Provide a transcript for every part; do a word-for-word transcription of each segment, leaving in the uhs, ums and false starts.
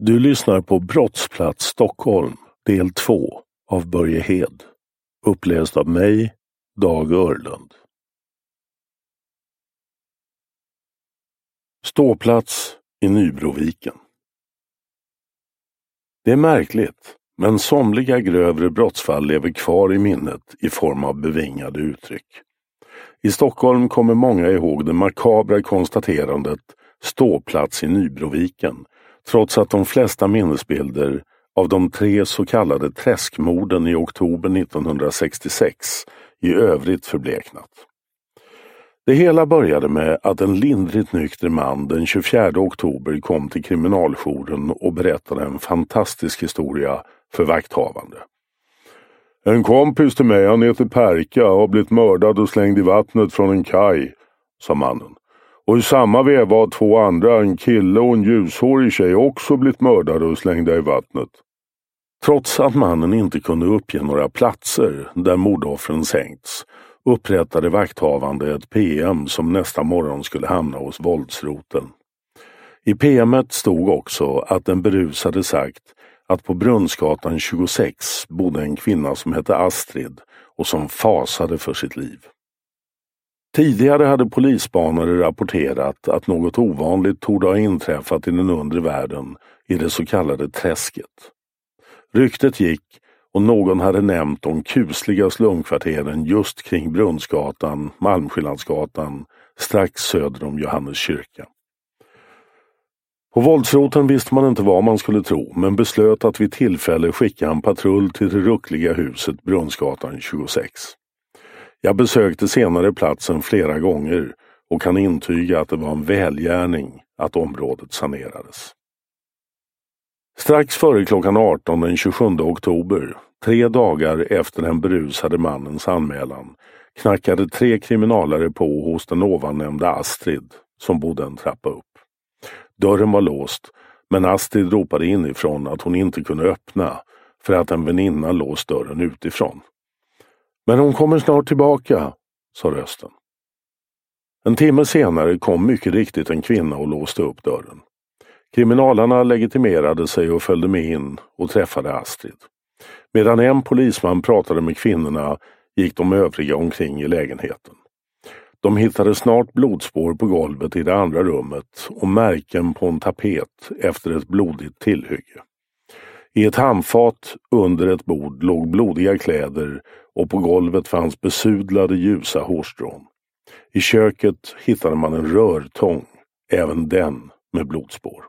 Du lyssnar på Brottsplats Stockholm, del två av Börje Hed. Uppläst av mig, Dag Örlund. Ståplats i Nybroviken. Det är märkligt, men somliga grövre brottsfall lever kvar i minnet i form av bevingade uttryck. I Stockholm kommer många ihåg det makabra konstaterandet ståplats i Nybroviken, trots att de flesta minnesbilder av de tre så kallade träskmorden i oktober nittonhundrasextiosex i övrigt förbleknat. Det hela började med att en lindrigt nykter man den tjugofjärde oktober kom till kriminaljouren och berättade en fantastisk historia för vakthavande. En kompis till mig, han heter Perka, har blivit mördad och slängd i vattnet från en kaj, sa mannen. Och i samma veva var två andra, en kille och en ljushårig tjej, också blivit mördade och slängda i vattnet. Trots att mannen inte kunde uppge några platser där mordoffren sänkts, upprättade vakthavande ett P M som nästa morgon skulle hamna hos våldsroten. I P M:et stod också att den berusade sagt att på Brunnsgatan tjugosex bodde en kvinna som hette Astrid och som fasade för sitt liv. Tidigare hade polisspanare rapporterat att något ovanligt torde ha inträffat i den undre världen i det så kallade träsket. Ryktet gick och någon hade nämnt de kusliga slumkvarteren just kring Brunnsgatan, Malmskillnadsgatan, strax söder om Johannes kyrka. På våldsroten visste man inte vad man skulle tro, men beslöt att vid tillfälle skicka en patrull till det ruckliga huset Brunnsgatan tjugosex. Jag besökte senare platsen flera gånger och kan intyga att det var en välgärning att området sanerades. Strax före klockan arton den tjugosjunde oktober, tre dagar efter den berusade mannens anmälan, knackade tre kriminalare på hos den ovannämnda Astrid som bodde en trappa upp. Dörren var låst, men Astrid ropade inifrån att hon inte kunde öppna för att en väninna låst dörren utifrån. Men hon kommer snart tillbaka, sa rösten. En timme senare kom mycket riktigt en kvinna och låste upp dörren. Kriminalarna legitimerade sig och följde med in och träffade Astrid. Medan en polisman pratade med kvinnorna gick de övriga omkring i lägenheten. De hittade snart blodspår på golvet i det andra rummet och märken på en tapet efter ett blodigt tillhygge. I ett handfat under ett bord låg blodiga kläder och på golvet fanns besudlade ljusa hårstrån. I köket hittade man en rörtång, även den med blodspår.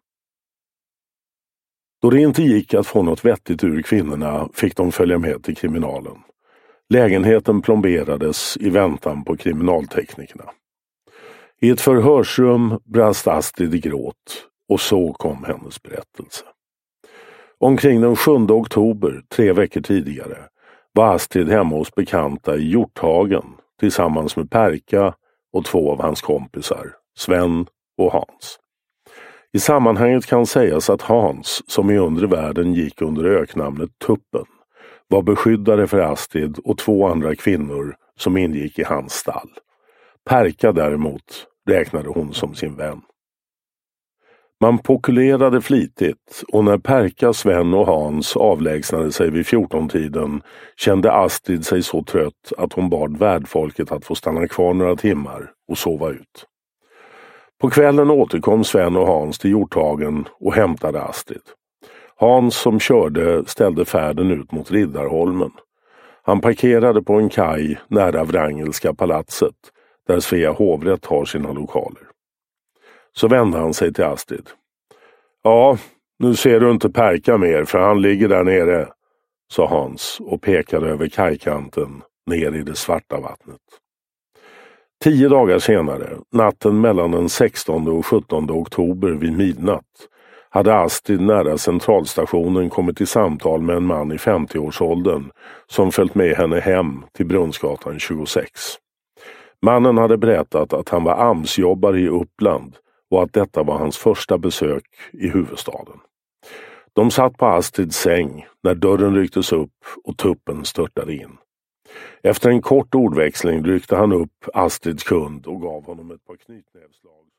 Då det inte gick att få något vettigt ur kvinnorna fick de följa med till kriminalen. Lägenheten plomberades i väntan på kriminalteknikerna. I ett förhörsrum brast Astrid i gråt och så kom hennes berättelse. Omkring den sjunde oktober, tre veckor tidigare, var Astrid hemma hos bekanta i Hjorthagen tillsammans med Perka och två av hans kompisar, Sven och Hans. I sammanhanget kan sägas att Hans, som i undre världen gick under öknamnet Tuppen, var beskyddare för Astrid och två andra kvinnor som ingick i hans stall. Perka däremot räknade hon som sin vän. Man pokulerade flitigt och när Perka, Sven och Hans avlägsnade sig vid fjorton-tiden kände Astrid sig så trött att hon bad värdfolket att få stanna kvar några timmar och sova ut. På kvällen återkom Sven och Hans till Hjorthagen och hämtade Astrid. Hans som körde ställde färden ut mot Riddarholmen. Han parkerade på en kaj nära Wrangelska palatset där Svea hovrätt har sina lokaler. Så vände han sig till Astrid. Ja, nu ser du inte Perka mer för han ligger där nere, sa Hans och pekade över kajkanten ner i det svarta vattnet. Tio dagar senare, natten mellan den sextonde och sjuttonde oktober vid midnatt, hade Astrid nära centralstationen kommit i samtal med en man i femtioårsåldern som följt med henne hem till Brunnsgatan tjugosex. Mannen hade berättat att han var AMS-jobbare i Uppland och att detta var hans första besök i huvudstaden. De satt på Astrids säng när dörren rycktes upp och Tuppen störtade in. Efter en kort ordväxling ryckte han upp Astrids kund och gav honom ett par knytnävslag.